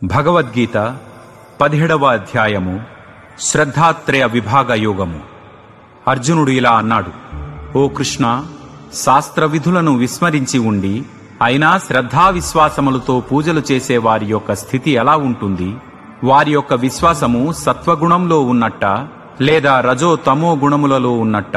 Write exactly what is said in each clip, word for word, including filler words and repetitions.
భగవద్గీత పదిహేడవ అధ్యాయము శ్రద్ధాత్రయ విభాగ యోగము. అర్జునుడు ఇలా అన్నాడు: ఓ కృష్ణ, శాస్త్ర విధులను విస్మరించి ఉండి అయినా శ్రద్ధా విశ్వాసములతో పూజలు చేసే వారి యొక్క స్థితి ఎలా ఉంటుంది? వారి యొక్క విశ్వాసము సత్వగుణంలో ఉన్నట్ట లేదా రజో తమో గుణములలో ఉన్నట్ట?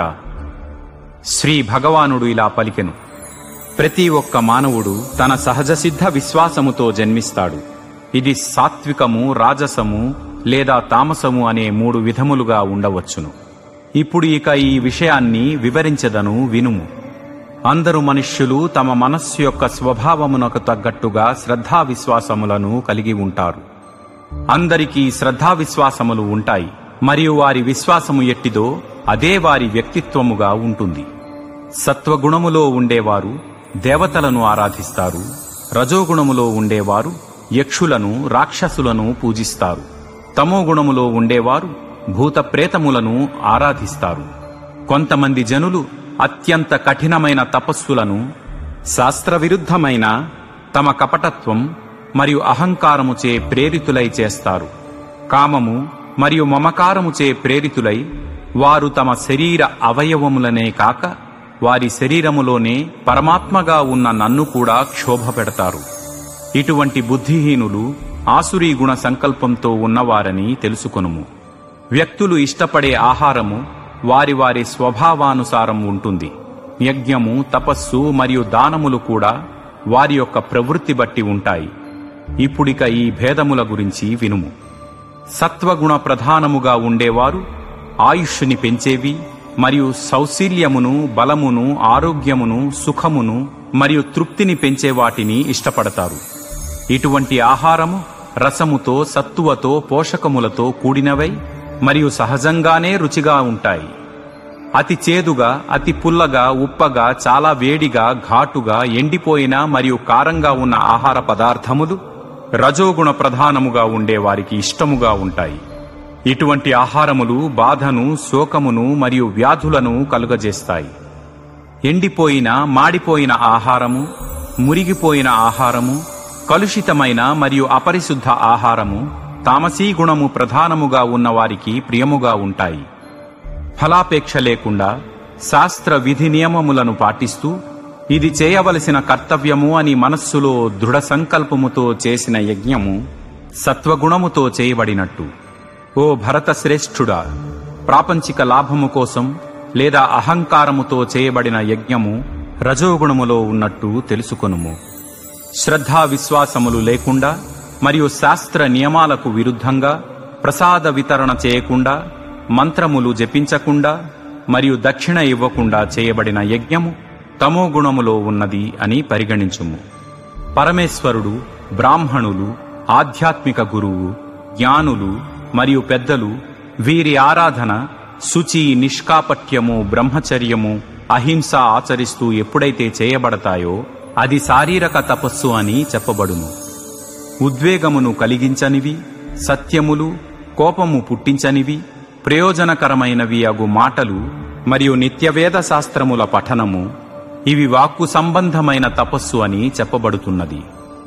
శ్రీ భగవానుడు ఇలా పలికెను: ప్రతి ఒక్క మానవుడు తన సహజ సిద్ధ విశ్వాసముతో జన్మిస్తాడు. ఇది సాత్వికము, రాజసము లేదా తామసము అనే మూడు విధములుగా ఉండవచ్చును. ఇప్పుడు ఇక ఈ విషయాన్ని వివరించదను, వినుము. అందరు మనుష్యులు తమ మనస్సు యొక్క స్వభావమునకు తగ్గట్టుగా శ్రద్ధా విశ్వాసములను కలిగి ఉంటారు. అందరికీ శ్రద్ధా విశ్వాసములు ఉంటాయి, మరియు వారి విశ్వాసము ఎట్టిదో అదే వారి వ్యక్తిత్వముగా ఉంటుంది. సత్వగుణములో ఉండేవారు దేవతలను ఆరాధిస్తారు. రజోగుణములో ఉండేవారు యక్షులను, రాక్షసులను పూజిస్తారు. తమోగుణములో ఉండేవారు భూత ప్రేతములను ఆరాధిస్తారు. కొంతమంది జనులు అత్యంత కఠినమైన తపస్సులను, శాస్త్రవిరుద్ధమైన తమ కపటత్వం మరియు అహంకారముచే ప్రేరితులై చేస్తారు. కామము మరియు మమకారముచే ప్రేరితులై వారు తమ శరీర అవయవములనే కాక వారి శరీరములోనే పరమాత్మగా ఉన్న నన్ను కూడా క్షోభపెడతారు. ఇటువంటి బుద్ధిహీనులు ఆసురీ గుణ సంకల్పంతో ఉన్నవారని తెలుసుకొనుము. వ్యక్తులు ఇష్టపడే ఆహారము వారి వారి స్వభావానుసారం ఉంటుంది. యజ్ఞము, తపస్సు మరియు దానములు కూడా వారి యొక్క ప్రవృత్తి బట్టి ఉంటాయి. ఇప్పుడిక ఈ భేదముల గురించి వినుము. సత్వగుణ ప్రధానముగా ఉండేవారు ఆయుష్ని పెంచేవి మరియు సౌశీల్యమును, బలమును, ఆరోగ్యమును, సుఖమును మరియు తృప్తిని పెంచే వాటిని ఇష్టపడతారు. ఇటువంటి ఆహారము రసముతో, సత్తువతో, పోషకములతో కూడినవై మరియు సహజంగానే రుచిగా ఉంటాయి. అతి చేదుగా, అతి పుల్లగా, ఉప్పగా, చాలా వేడిగా, ఘాటుగా, ఎండిపోయిన మరియు కారంగా ఉన్న ఆహార పదార్థములు రజోగుణ ప్రధానముగా ఉండే వారికి ఇష్టముగా ఉంటాయి. ఇటువంటి ఆహారములు బాధను, శోకమును మరియు వ్యాధులను కలుగజేస్తాయి. ఎండిపోయిన, మాడిపోయిన ఆహారము, మురిగిపోయిన ఆహారము, కలుషితమైన మరియు అపరిశుద్ధ ఆహారము తామసీ గుణము ప్రధానముగా ఉన్నవారికి ప్రియముగా ఉంటాయి. ఫలాపేక్ష లేకుండా శాస్త్ర విధి నియమములను పాటిస్తూ ఇది చేయవలసిన కర్తవ్యము అని మనస్సులో దృఢ సంకల్పముతో చేసిన యజ్ఞము సత్వగుణముతో చేయబడినట్టు. ఓ భరత శ్రేష్ఠుడా, ప్రాపంచిక లాభము కోసం లేదా అహంకారముతో చేయబడిన యజ్ఞము రజోగుణములో ఉన్నట్టు తెలుసుకొనుము. శ్రద్ధా విశ్వాసములు లేకుండా మరియు శాస్త్ర నియమాలకు విరుద్ధంగా ప్రసాద వితరణ చేయకుండా, మంత్రములు జపించకుండా మరియు దక్షిణ ఇవ్వకుండా చేయబడిన యజ్ఞము తమోగుణములో ఉన్నది అని పరిగణించుము. పరమేశ్వరుడు, బ్రాహ్మణులు, ఆధ్యాత్మిక గురువు, జ్ఞానులు మరియు పెద్దలు వీరి ఆరాధన శుచి, నిష్కాపట్యము, బ్రహ్మచర్యము, అహింస ఆచరిస్తూ ఎప్పుడైతే చేయబడతాయో అది శారీరక తపస్సు అని చెప్పబడును. ఉద్వేగమును కలిగించనివి, సత్యములు, కోపము పుట్టించనివి, ప్రయోజనకరమైనవి అగు మాటలు మరియు నిత్యవేద శాస్త్రముల పఠనము ఇవి వాక్కు సంబంధమైన తపస్సు అని చెప్పబడుతున్నది.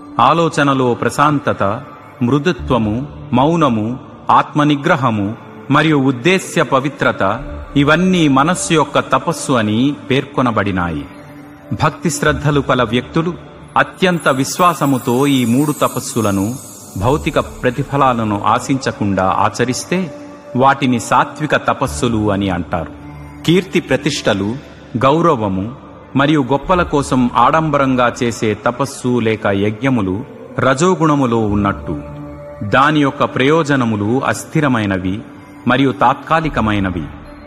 ఆలోచనలో ప్రశాంతత, మృదుత్వము, మౌనము, ఆత్మనిగ్రహము మరియు ఉద్దేశ్య పవిత్రత ఇవన్నీ మనస్సు యొక్క తపస్సు అని పేర్కొనబడినాయి. భక్తి శ్రద్ధలు కల వ్యక్తులు అత్యంత విశ్వాసముతో ఈ మూడు తపస్సులను భౌతిక ప్రతిఫలాలను ఆశించకుండా ఆచరిస్తే వాటిని సాత్విక తపస్సులు అని అంటారు. కీర్తి ప్రతిష్టలు, గౌరవము మరియు గొప్పల కోసం ఆడంబరంగా చేసే తపస్సు లేక యజ్ఞములు రజోగుణములో ఉన్నట్టు. దాని యొక్క ప్రయోజనములు అస్థిరమైనవి మరియు తాత్కాలికమైనవి.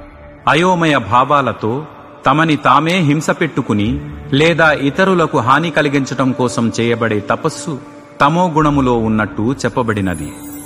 అయోమయ భావాలతో తమని తామే హింస పెట్టుకుని లేదా ఇతరులకు హాని కలిగించటం కోసం చేయబడే తపస్సు తమో గుణములో ఉన్నట్టు చెప్పబడినది.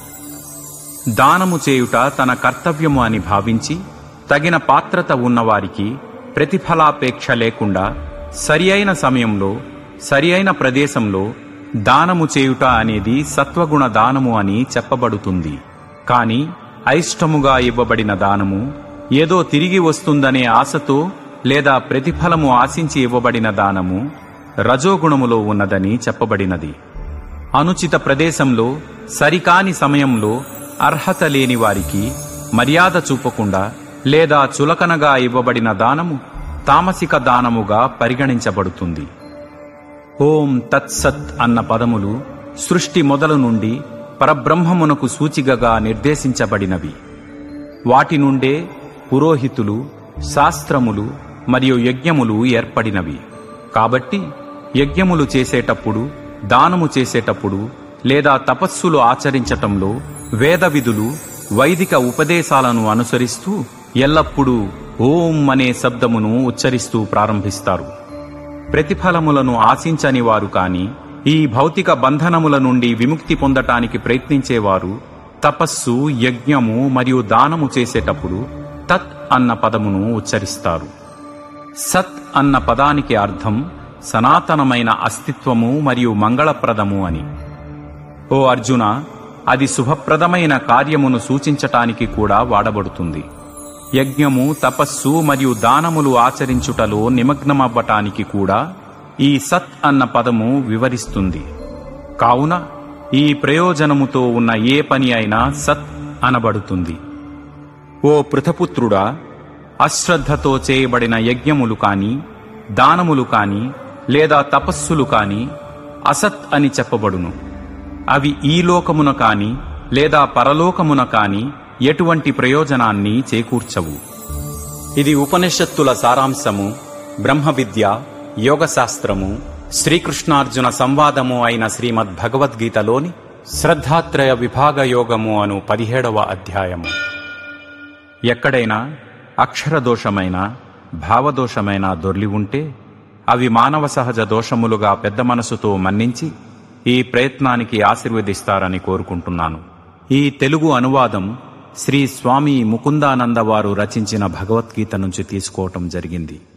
దానము చేయుట తన కర్తవ్యము అని భావించి తగిన పాత్రత ఉన్నవారికి ప్రతిఫలాపేక్ష లేకుండా సరి అయిన సమయంలో, సరి అయిన ప్రదేశంలో దానము చేయుట అనేది సత్వగుణ దానము అని చెప్పబడుతుంది. కాని అయిష్టముగా ఇవ్వబడిన దానము, ఏదో తిరిగి వస్తుందనే ఆశతో లేదా ప్రతిఫలము ఆశించి ఇవ్వబడిన దానము రజోగుణములో ఉన్నదని చెప్పబడినది. అనుచిత ప్రదేశంలో సరికాని సమయంలో అర్హత లేని వారికి మర్యాద చూపకుండా లేదా చులకనగా ఇవ్వబడిన దానము తామసిక దానముగా పరిగణించబడుతుంది. ఓం తత్సత్ అన్న పదములు సృష్టి మొదలు నుండి పరబ్రహ్మమునకు సూచికగా నిర్దేశించబడినవి. వాటి నుండే పురోహితులు, శాస్త్రములు మరియు యజ్ఞములు ఏర్పడినవి. కాబట్టి యజ్ఞములు చేసేటప్పుడు, దానము చేసేటప్పుడు లేదా తపస్సులు ఆచరించటంలో వేద విధులు, వైదిక ఉపదేశాలను అనుసరిస్తూ ఎల్లప్పుడూ ఓం అనే శబ్దమును ఉచ్చరిస్తూ ప్రారంభిస్తారు. ప్రతిఫలములను ఆశించని వారు కాని ఈ భౌతిక బంధనముల నుండి విముక్తి పొందటానికి ప్రయత్నించేవారు తపస్సు, యజ్ఞము మరియు దానము చేసేటప్పుడు తత్ అన్న పదమును ఉచ్చరిస్తారు. సత్ అన్న పదానికి అర్థం సనాతనమైన అస్తిత్వము మరియు మంగళప్రదము అని. ఓ అర్జున, అది శుభప్రదమైన కార్యమును సూచించటానికి కూడా వాడబడుతుంది. యజ్ఞము, తపస్సు మరియు దానములు ఆచరించుటలో నిమగ్నమవ్వటానికి కూడా ఈ సత్ అన్న పదము వివరిస్తుంది. కావున ఈ ప్రయోజనముతో ఉన్న ఏ పని అయినా సత్ అనబడుతుంది. ఓ పృథపుత్రుడా, అశ్రద్ధతో చేయబడిన యజ్ఞములు కాని, దానములు కాని లేదా తపస్సులు కాని అసత్ అని చెప్పబడును. అవి ఈ లోకమున కాని లేదా పరలోకమున కాని ఎటువంటి ప్రయోజనాన్ని చేకూర్చవు. ఇది ఉపనిషత్తుల సారాంశము, బ్రహ్మ విద్య, యోగశాస్త్రము, శ్రీకృష్ణార్జున సంవాదము అయిన శ్రీమద్ భగవద్గీతలోని శ్రద్ధాత్రయ విభాగ యోగము అను పదిహేడవ అధ్యాయము. ఎక్కడైనా అక్షరదోషమైన, భావదోషమైన దొర్లి ఉంటే అవి మానవ సహజ దోషములుగా పెద్ద మనసుతో మన్నించి ఈ ప్రయత్నానికి ఆశీర్వదిస్తారని కోరుకుంటున్నాను. ఈ తెలుగు అనువాదం శ్రీ స్వామి ముకుందానంద వారు రచించిన భగవద్గీత నుంచి తీసుకోవటం జరిగింది.